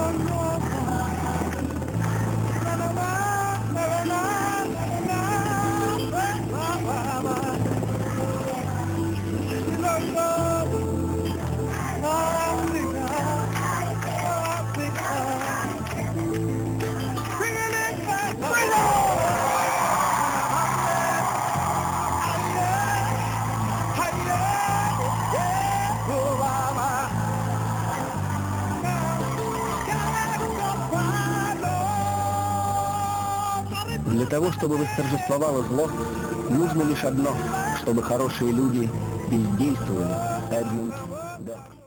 Для того, чтобы восторжествовало зло, нужно лишь одно, чтобы хорошие люди бездействовали. Эдмунд. Да.